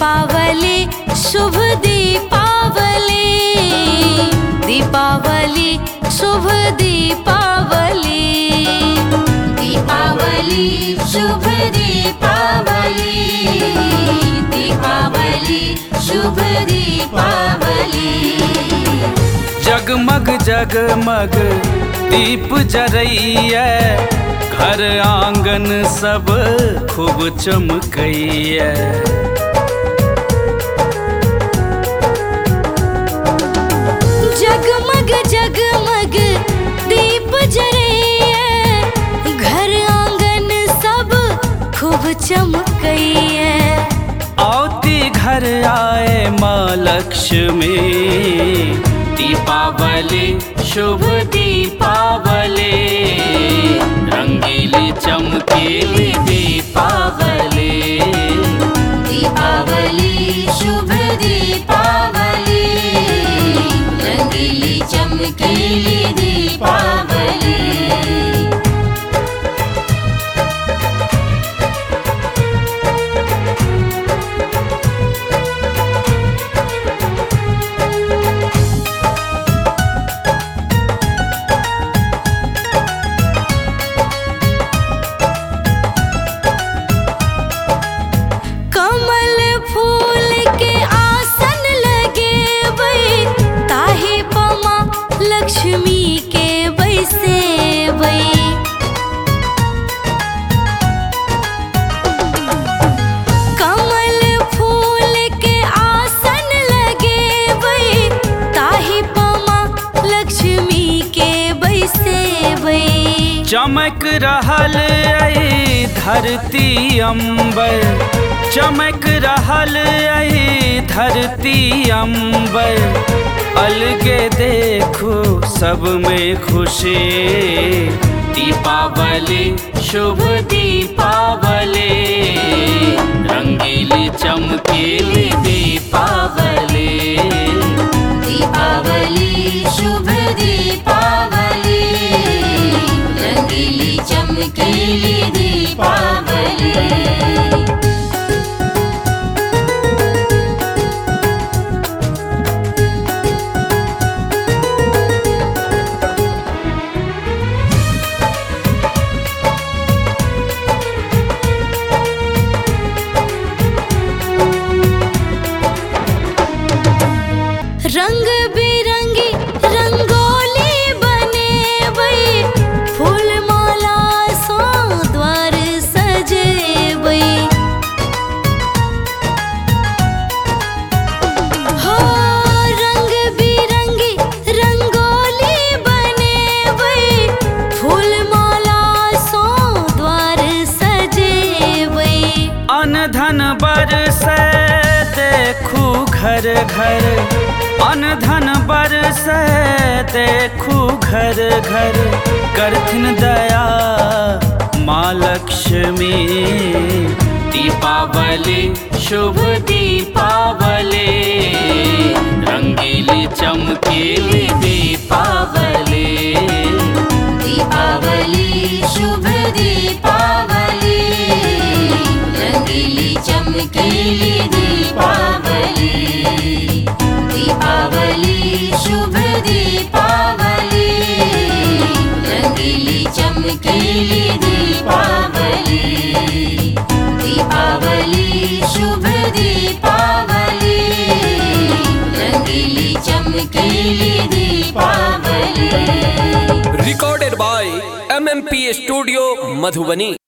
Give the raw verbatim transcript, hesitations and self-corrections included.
दीपावली शुभ दीपावली, दीपावली शुभ दीपावली, दीपावली शुभ दीपावली, दीपावली शुभ दीपावली। जगमग जगमग दीप जरैया, घर आंगन सब खूब चमकैया। जगमग जगमग दीप जरैया, घर आंगन सब खूब चमकैया। औती घर आए माँ लक्ष्मी, दीपावली शुभ दीपावली, रंगीली चमकीली दीपावली, दीपावली शुभ दीपावली, रंगीली चमकीली दीपावली। कमल फूल के आसन लगे वै, ताही पमा लक्ष्मी के बैसे वै। कमल फूल के आसन लगे वै, ताही पमा लक्ष्मी के बैसे वै। चमक रहल आई धरती अंबर, चमक रहल आई धरती अंबर, अलगे देखो सब में खुशी, दीपावली शुभ दीपावली, रंगीली चमकीली दीपावली, दीपावली शुभ दीपावली, रंगीली चमकीली दीपावली। रंग बिरंगी रंगोली बने वै, फूल माला सो द्वार सजे वै। हो रंग बिरंगी रंगोली बने वै, फूल माला सो द्वार सजे वै। अन्न धन बरसे देखू घर घर, अन्न धन बरसे देखू घर घर, करथिन दया माँ लक्ष्मी, दीपावली शुभ दीपावली, रंगीली चमकीली दीपावली, दीपावली शुभ दीपावली, रंगीली चमकीली दीपावली, दीपावली शुभ दीपावली, रंगीली चमकीली दीपावली, दीपावली शुभ दीपावली, रंगीली चमकीली Deepawali. Recorded by M M P Studio, Madhubani।